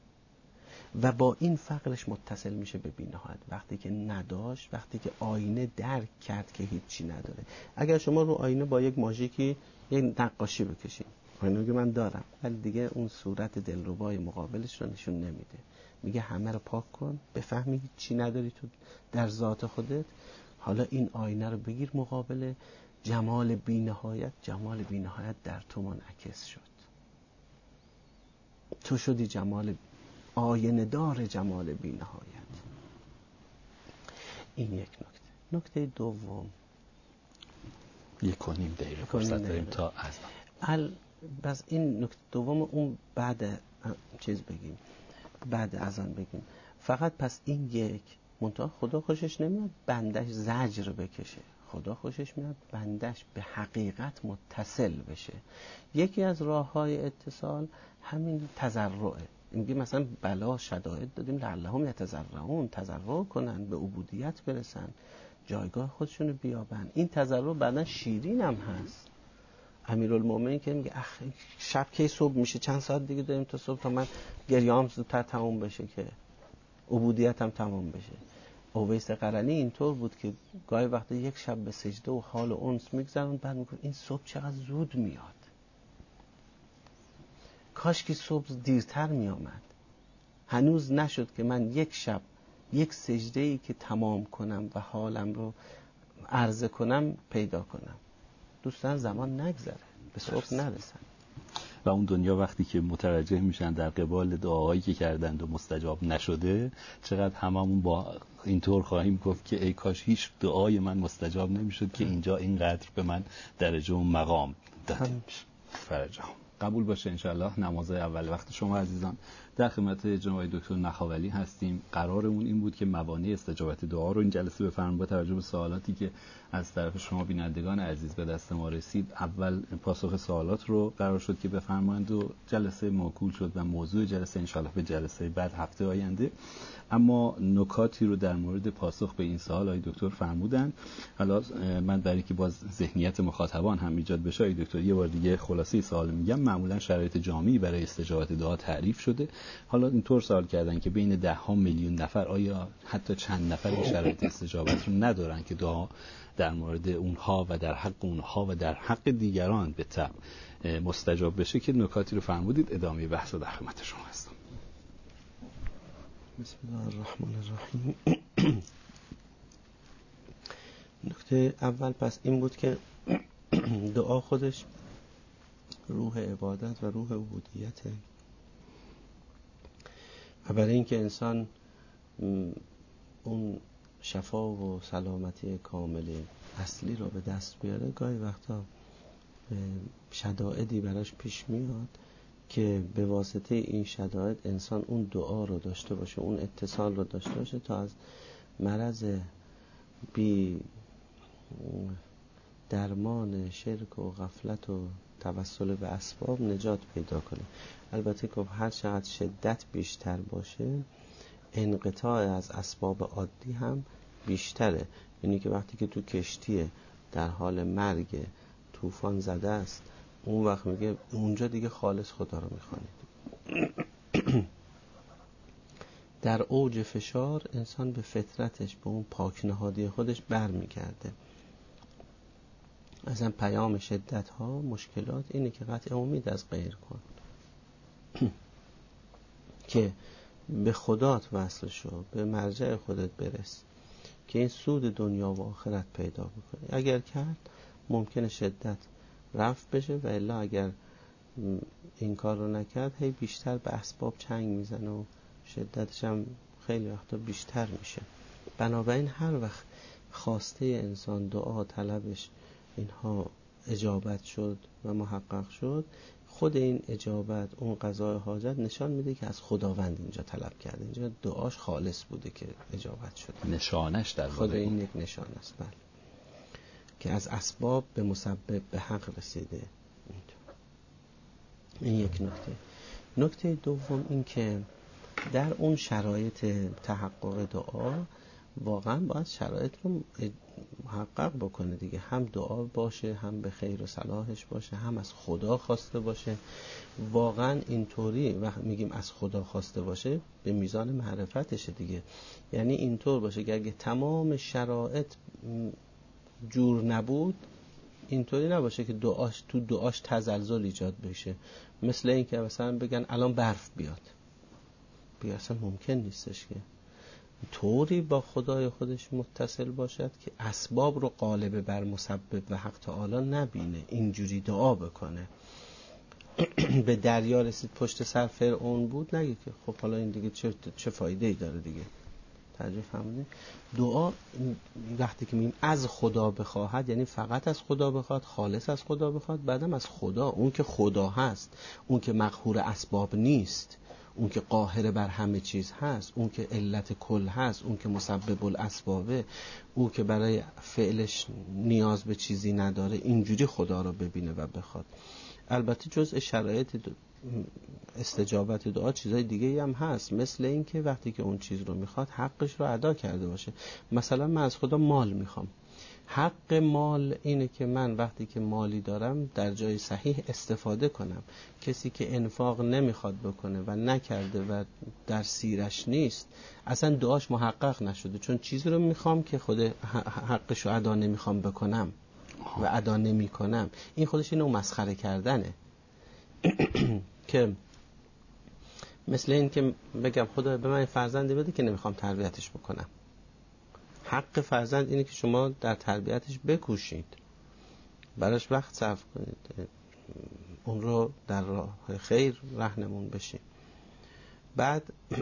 و با این فقرش متصل میشه به بی‌نهایت. وقتی که نداشت، وقتی که آینه درک کرد که هیچی نداره. اگر شما رو آینه با یک ماژیکی یک نقاشی بکشید، آینه میگه من دارم، ولی دیگه اون صورت دلربای مقابلش رو نشون نمیده. میگه همه رو پاک کن، بفهمی چی نداری تو در ذات خودت. حالا این آینه رو بگیر مقابل جمال بی‌نهایت. جمال بی‌نهایت در تو منعکس شد. تو شدی جمال آینه دار جمال بی‌نهایت. این یک نکته. نکته دوم، 1.5 دقیقه فرصت داریم تا اذان. بس این نکته دوم اون بعد چیز بگیم، بعد اذان بگیم. فقط پس این یک منتها خدا خوشش نمیاد بندش زجر بکشه، خدا خوشش میاد بندش به حقیقت متصل بشه. یکی از راه‌های اتصال همین تضرعه. میگه مثلا بلا شدائد دادیم لعلهم یتضرعون، تضرع کنن، به عبودیت برسن، جایگاه خودشونو بیابن. این تضرع بعدن شیرین هم هست. امیرالمومنین که میگه شب کی صبح میشه، چند ساعت دیگه داریم تا صبح، تا من گریه‌ام زودتر تموم بشه که عبودیتم تمام بشه. اویس قرنی اینطور بود که گاهی وقتا یک شب به سجده و حال و انس میگذرون، بعد میگه این صبح چقدر زود میاد، کاش که صبح دیرتر میامد. هنوز نشد که من یک شب یک سجده‌ای که تمام کنم و حالم رو عرضه کنم پیدا کنم. دوستان زمان نگذره، به صبح نرسن. و اون دنیا وقتی که متوجه میشن در قبال دعاهایی که کردند و مستجاب نشده، چقدر هممون با اینطور خواهیم گفت که ای کاش هیچ دعای من مستجاب نمیشد که اینجا اینقدر به من درجه و مقام داده. فرجام قبول باشه انشالله. نماز اول وقت شما عزیزان در خدمت جناب دکتر نخاولی هستیم. قرارمون این بود که موانع استجابت دعا رو این جلسه بفرماییم. با توجه به سوالاتی که از طرف شما بینندگان عزیز به دست ما رسید، اول پاسخ سوالات رو قرار شد که بفرمایند و جلسه موکول شد و موضوع جلسه انشالله به جلسه بعد هفته آینده. اما نکاتی رو در مورد پاسخ به این سوال آقای دکتر فرمودن. حالا من برای که باز ذهنیت مخاطبان هم ایجاد بشه آقای دکتر یه بار دیگه خلاصه سوال میگم. معمولا شرایط جامعی برای استجابت دعا تعریف شده. حالا اینطور سوال کردن که بین 10 میلیون نفر آیا حتی چند نفر این شرایط استجابت رو ندارن که دعا در مورد اونها و در حق اونها و در حق دیگران به تبع مستجاب بشه؟ که نکاتی رو فرمودید. ادامه بحث رو در خدمت شما هستم. بسم الله الرحمن الرحیم. نکته اول پس این بود که دعا خودش روح عبادت و روح عبودیته و برای اینکه انسان اون شفا و سلامتی کامل اصلی رو به دست بیاره، گاهی وقتا شدائدی براش پیش میاد که به واسطه این شدائد انسان اون دعا رو داشته باشه، اون اتصال رو داشته باشه تا از مرض بی درمان شرک و غفلت و توسل به اسباب نجات پیدا کنه. البته که هر چقدر شدت بیشتر باشه انقطاع از اسباب عادی هم بیشتره. یعنی که وقتی که تو کشتی در حال مرگ طوفان زده است، اون وقت میگه اونجا دیگه خالص خدا رو میخوانید. در اوج فشار انسان به فطرتش، به اون پاک نهادی خودش برمیگرده. اصلا پیام شدت ها مشکلات اینه که قطع امید از غیر کن که به خدات وصل شو، به مرجع خودت برس که این سود دنیا و آخرت پیدا بکنی. اگر کرد ممکنه شدت رفع بشه و الا اگر این کار رو نکرد هی بیشتر به اسباب چنگ میزنه و شدتش هم خیلی وقتا بیشتر میشه. بنابراین هر وقت خواسته انسان، دعا، طلبش اینها اجابت شد و محقق شد، خود این اجابت، اون قضای حاجت نشان میده که از خداوند اینجا طلب کرده، اینجا دعاش خالص بوده که اجابت شد. نشانش در خود این یک نشان است، بله، که از اسباب به مسبب به حق رسیده. این یک نکته. نکته دوم این که در اون شرایط تحقق دعا واقعا باید شرایط رو محقق بکنه دیگه. هم دعا باشه، هم به خیر و صلاحش باشه، هم از خدا خواسته باشه. واقعا اینطوری وقت میگیم از خدا خواسته باشه به میزان معرفتشه دیگه. یعنی اینطور باشه که اگه تمام شرایط جور نبود، اینطوری نباشه که دعاش تزلزل ایجاد بشه. مثل این که مثلا بگن الان برف بیاد، اصلا ممکن نیستش که طوری با خدای خودش متصل باشد که اسباب رو غالب بر مسبب و حق تعالی نبینه، اینجوری دعا بکنه. به دریا رسید پشت سر فرعون بود، نگه که خب حالا این دیگه چه فایده ای داره دیگه. توجه فرمودید؟ دعا وقتی که میگیم از خدا بخواهد، یعنی فقط از خدا بخواد، خالص از خدا بخواد، بعدم از خدا، اون که خدا هست، اون که مقهور اسباب نیست، اون که قاهر بر همه چیز هست، اون که علت کل هست، اون که مسبب الاسبابه، اون که برای فعلش نیاز به چیزی نداره، اینجوری خدا رو ببینه و بخواد. البته جزء شرایط استجابت دعا چیزای دیگه هم هست، مثل این که وقتی که اون چیز رو میخواد حقش رو ادا کرده باشه. مثلا من از خدا مال میخوام، حق مال اینه که من وقتی که مالی دارم در جای صحیح استفاده کنم. کسی که انفاق نمیخواد بکنه و نکرده و در سیرش نیست، اصلا دعاش محقق نشده، چون چیزی رو میخوام که خود حقش رو ادا نمیخوام بکنم و ادا نمی کنم. این خودش اینو مسخره کردنه. که مثل این که بگم خدا به من فرزندی بده که نمیخوام تربیتش بکنم. حق فرزند اینه که شما در تربیتش بکوشید، براش وقت صرف کنید، اون رو در راه خیر راهنمون بشید. بعد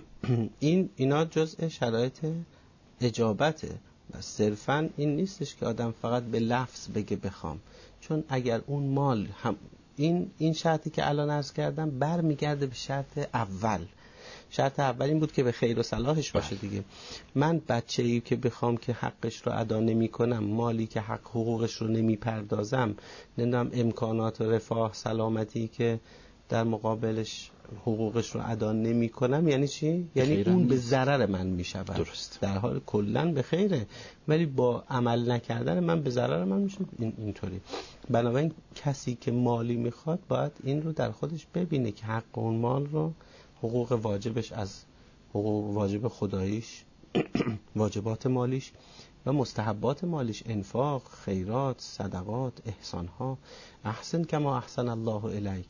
اینا جزء شرایط اجابته. بس صرفاً این نیستش که آدم فقط به لفظ بگه بخوام، چون اگر اون مال هم این شرطی که الان عرض کردم برمیگرده به شرط اول. شرط اول این بود که به خیر و صلاحش باشه دیگه. من بچه‌ای که بخوام که حقش رو ادا نمی کنم، مالی که حقوقش رو نمی پردازم، نمیدونم امکانات و رفاه سلامتی که در مقابلش حقوقش رو ادا نمی کنم، یعنی چی؟ یعنی اون به ضرر من می شود. درست. در حال کلن به خیره، ولی با عمل نکردن من به ضرر من می شود. اینطوری. بنابراین کسی که مالی می خواد باید این رو در خودش ببینه که حق اون مال رو، حقوق واجبش از حقوق واجب خداییش، واجبات مالیش و مستحبات مالیش، انفاق، خیرات، صدقات، احسانها، احسن کما احسن الله الیک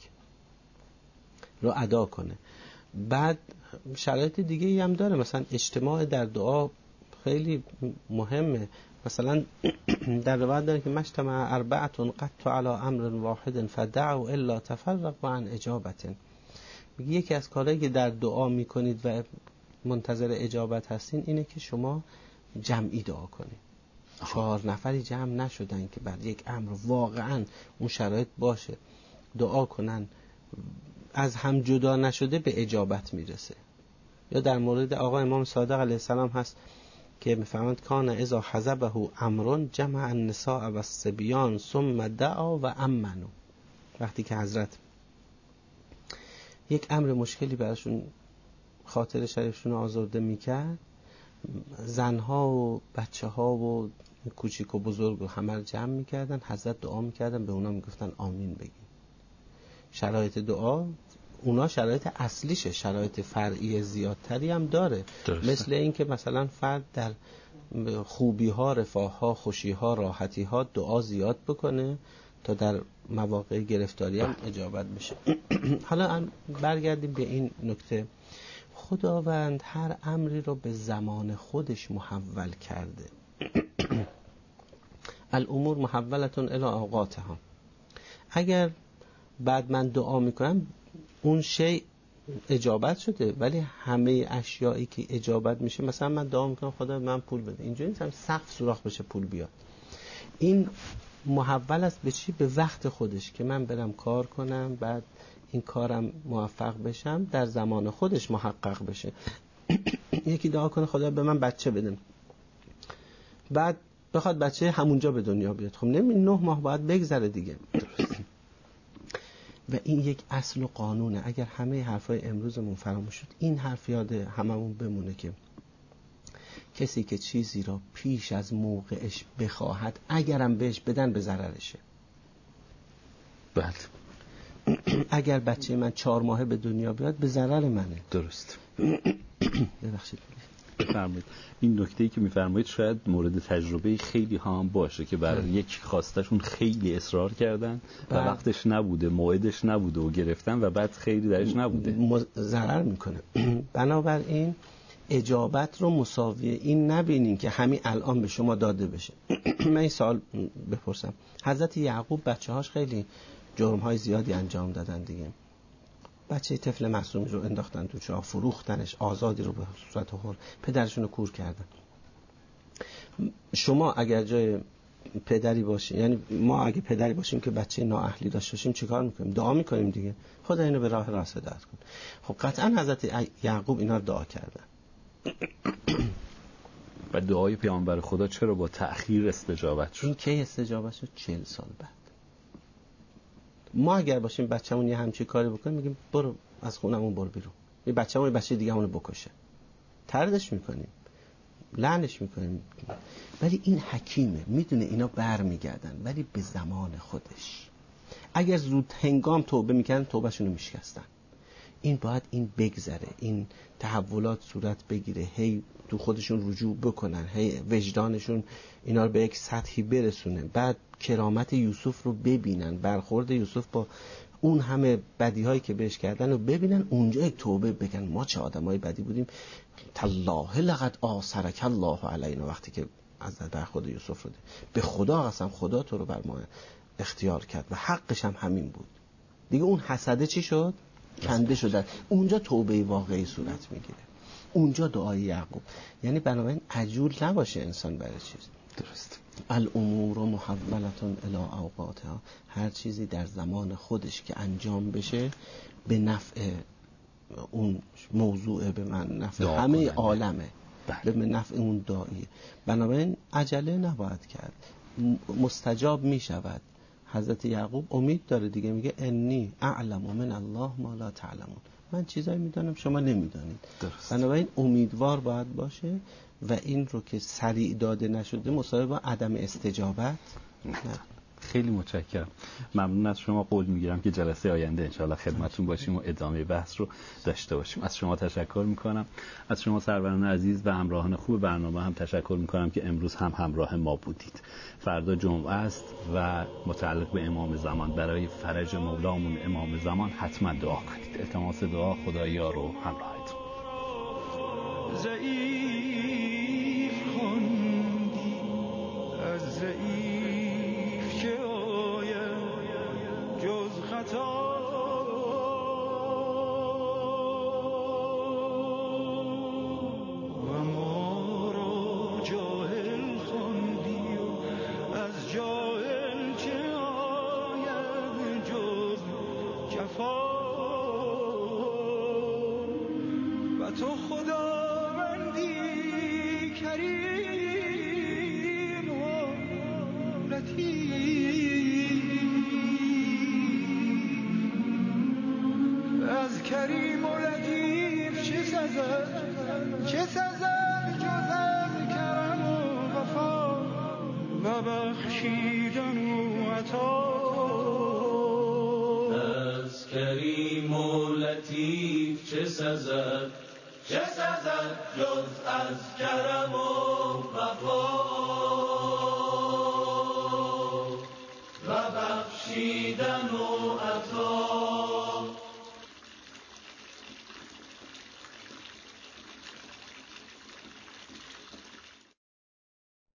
رو ادا کنه. بعد شرایط دیگه هم داره، مثلا اجتماع در دعا خیلی مهمه. مثلا در روایت داره که مجتمع اربعة قط علی امر واحد فدعوا الا تفرقوا عن اجابة. میگه یکی از کارهایی که در دعا میکنید و منتظر اجابت هستین اینه که شما جمعی دعا کنید. 4 نفری جمع نشدن که بر یک امر واقعا اون شرایط باشه دعا کنن، از هم جدا نشده به اجابت میرسه. یا در مورد آقا امام صادق علیه السلام هست که میفرماند کان اذا حزبه امر جمع النساء و الصبیان ثم دعا و امنوا. وقتی که حضرت یک امر مشکلی براشون خاطر شریفشون آزرده میکرد، زنها و بچه ها و کوچیک و بزرگ و همه رو جمع میکردن، حضرت دعا میکردن، به اونا میگفتن آمین بگین. شرایط دعا اونا شرایط اصلیشه، شرایط فرعی زیادتری هم داره. درسته. مثل این که مثلا فرد در خوبی ها، رفاه ها، خوشی ها، راحتی ها دعا زیاد بکنه تا در مواقع گرفتاری هم اجابت بشه. حالا برگردیم به این نکته. خداوند هر امری رو به زمان خودش محول کرده. الامور محولتون الی اوقاتها. اگر بعد من دعا میکنم اون شی اجابت شده، ولی همه اشیایی که اجابت میشه، مثلا من دعا میکنم خدا من پول بده، اینجوری نیست سقف سوراخ بشه پول بیاد. این محول است به چی؟ به وقت خودش که من برم کار کنم، بعد این کارم موفق بشم، در زمان خودش محقق بشه. یکی دعا کنه خدا به من بچه بده، بعد بخواد بچه همونجا به دنیا بیاد، خب 9 ماه باید بگذره دیگه. و این یک اصل و قانونه. اگر همه حرفای امروزمون فراموش شد، این حرف یاد هممون بمونه که کسی که چیزی را پیش از موقعش بخواهد، اگرم بهش بدن به ضررشه. بله. اگر بچه من 4 ماهه به دنیا بیاد به ضرر منه. درست. ببخشید. بفرمایید. این نکته‌ای که می‌فرمایید شاید مورد تجربه خیلی ها هم باشه که برای یک خواستشون خیلی اصرار کردن و وقتش نبوده، موعدش نبوده و گرفتن و بعد خیلی درش نبوده، ضرر میکنه. بنابراین اجابت رو مساوی این نبینین که همین الان به شما داده بشه. من این سوال بپرسم. حضرت یعقوب بچه‌هاش خیلی جرم‌های زیادی انجام دادن دیگه. بچه طفل معصومی رو انداختن تو چاه، فروختنش، آزادی رو به صورت حر، پدرشون رو کور کردن. شما اگر جای پدری باشیم، یعنی ما اگه پدری باشیم که بچه نااهلی داشته باشیم چیکار میکنیم؟ دعا میکنیم دیگه، خدا اینو به راه راست هدایت کن. خب قطعا حضرت یعقوب اینا رو دعا کردن. و دعای پیامبر خدا چرا با تأخیر استجابت شد؟ این کی استجابت شد؟ 40 سال بعد. ما اگر باشیم بچه‌مون یه همچین کاری بکنه میگیم برو از خونمون برو بیرون، یه بچه‌مون بچه دیگه همونو بکشه، طردش میکنیم، لعنش میکنیم. ولی این حکیمه، میدونه اینا برمیگردن، ولی به زمان خودش. اگر زود هنگام توبه میکردن توبهشون رو میشکستن. این باید این بگذره، این تحولات صورت بگیره، هی تو خودشون رجوع بکنن، هی وجدانشون اینا رو به یک سطحی برسونه، بعد کرامت یوسف رو ببینن، برخورد یوسف با اون همه بدی‌هایی که بهش کردن رو ببینن، اونجا یک توبه بگن ما چه آدمای بدی بودیم، تالله لقد آثرک الله علینا. وقتی که از برخورد یوسف رو به خدا قسم خدا تو رو بر ما اختیار کرد و حقش هم همین بود دیگه. اون حسده چی شد؟ کنده شد. اونجا توبه واقعی صورت میگیره، اونجا دعای یعقوب. یعنی بنابراین عجول نباشه انسان برای چیز. درست. الامور محولة الی اوقاتها، هر چیزی در زمان خودش که انجام بشه به نفع اون موضوع، به من نفع همه عالمه، به من نفع اون داعیه. بنابراین عجله نباید کرد، مستجاب می شود. حضرت یعقوب امید داره دیگه، میگه انی اعلم من الله ما لا تعلمون، من چیزایی میدانم شما نمیدانید. بنابراین امیدوار باید باشه و این رو که سریع داده نشده مساوی با عدم استجابت. خیلی متشکرم، ممنون از شما. قول میگیرم که جلسه آینده انشاءالله خدمتتون باشیم و ادامه بحث رو داشته باشیم. از شما تشکر میکنم، از شما سروران عزیز و همراهان خوب برنامه هم تشکر میکنم که امروز هم همراه ما بودید. فردا جمعه است و متعلق به امام زمان، برای فرج مولامون امام زمان حتما دعا کنید. التماس دعا، خدایا رو همراهتون. ضعیف خوندی از ضعیف که آید جز خطا، و ما را جاهل خوندی و از جاهل چه آید جز جفا، و تو خداوندی کریم و لطیف، از کریم و لطیف چه سزد، چه سزد جز از کرم و وفا و بخشیدن و عطا. از کریم و لطیف چه سزد، چه سزد جز از کرم و وفا و بخشیدن و عطا.